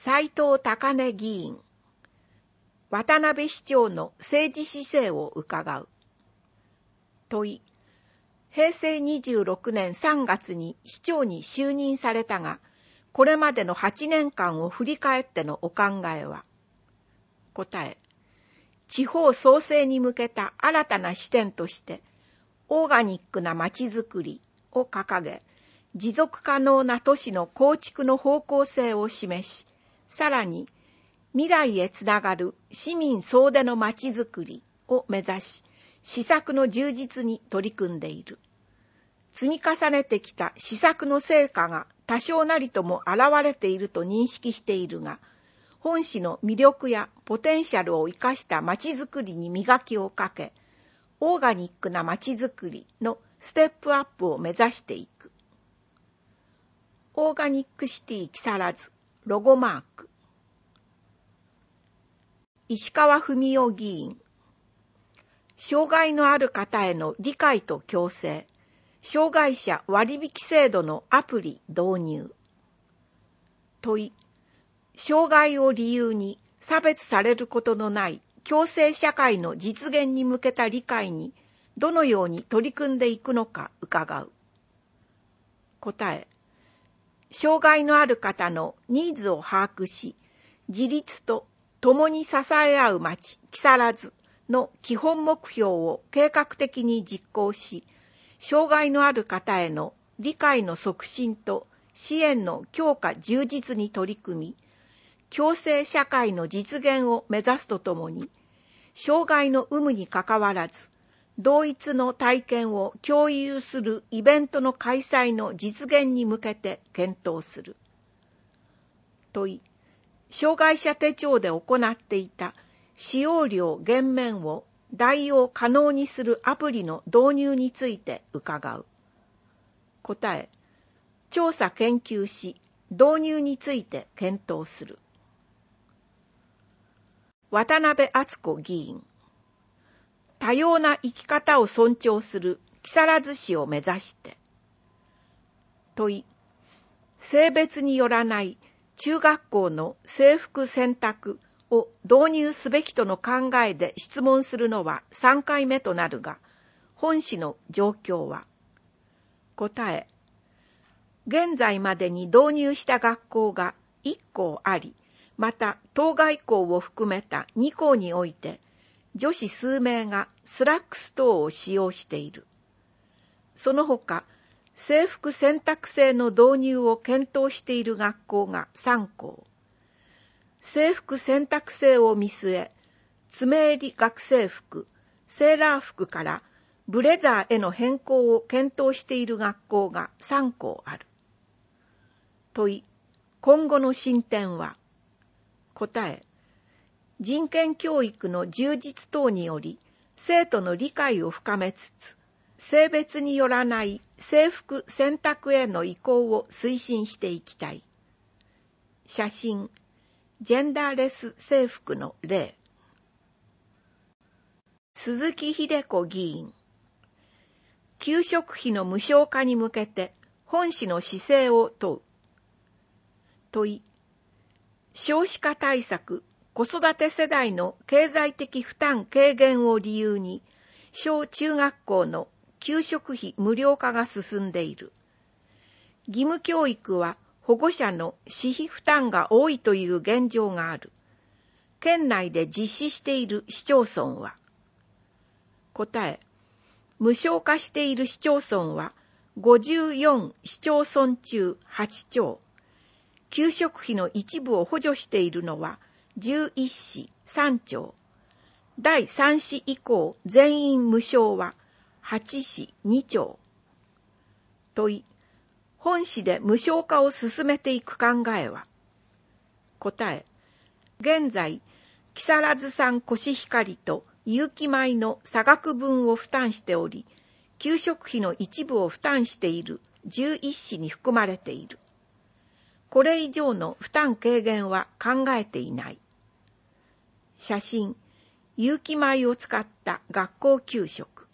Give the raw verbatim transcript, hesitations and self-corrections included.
斉藤高根議員。渡辺市長の政治姿勢を伺う。問い。へいせいにじゅうろくねんさんがつに市長に就任されたが、これまでのはちねんかんを振り返ってのお考えは。答え。地方創生に向けた新たな視点として、オーガニックなまちづくりを掲げ、持続可能な都市の構築の方向性を示し、さらに未来へつながる市民総出のまちづくりを目指し、施策の充実に取り組んでいる。積み重ねてきた施策の成果が多少なりとも現れていると認識しているが、本市の魅力やポテンシャルを生かしたまちづくりに磨きをかけ、オーガニックなまちづくりのステップアップを目指していく。オーガニックシティ木更津ロゴマーク。石川文夫議員。障害のある方への理解と共生、障害者割引制度のアプリ導入。問い。障害を理由に差別されることのない共生社会の実現に向けた理解にどのように取り組んでいくのか伺う。答え。障害のある方のニーズを把握し、自立と共に支え合う町木更津の基本目標を計画的に実行し、障害のある方への理解の促進と支援の強化充実に取り組み、共生社会の実現を目指すとともに、障害の有無にかかわらず、同一の体験を共有するイベントの開催の実現に向けて検討する。問い。障害者手帳で行っていた使用料減免を代用可能にするアプリの導入について伺う。答え。調査研究し、導入について検討する。渡辺敦子議員。多様な生き方を尊重する木更津市を目指して。問い。性別によらない中学校の制服選択を導入すべきとの考えで質問するのはさんかいめとなるが、本市の状況は。答え。現在までに導入した学校がいっこうあり、また当該校を含めたにこうにおいて、女子数名がスラックス等を使用している。その他、制服選択制の導入を検討している学校がさんこう。制服選択制を見据え、詰襟学生服、セーラー服からブレザーへの変更を検討している学校がさんこうある。問い。今後の進展は。答え。人権教育の充実等により、生徒の理解を深めつつ、性別によらない制服選択への移行を推進していきたい。写真。ジェンダーレス制服の例。鈴木秀子議員。給食費の無償化に向けて本市の姿勢を問う。問い。少子化対策、子育て世代の経済的負担軽減を理由に、小中学校の給食費無料化が進んでいる。義務教育は保護者の私費負担が多いという現状がある。県内で実施している市町村は。答え。無償化している市町村はごじゅうよん市町村中はちちょう。給食費の一部を補助しているのはじゅういちしさんちょう。だいさん子以降全員無償ははちしにちょう。問い。本市で無償化を進めていく考えは。答え。現在、木更津産コシヒカリと有機米の差額分を負担しており、給食費の一部を負担しているじゅういち子に含まれている。これ以上の負担軽減は考えていない。写真。有機米を使った学校給食。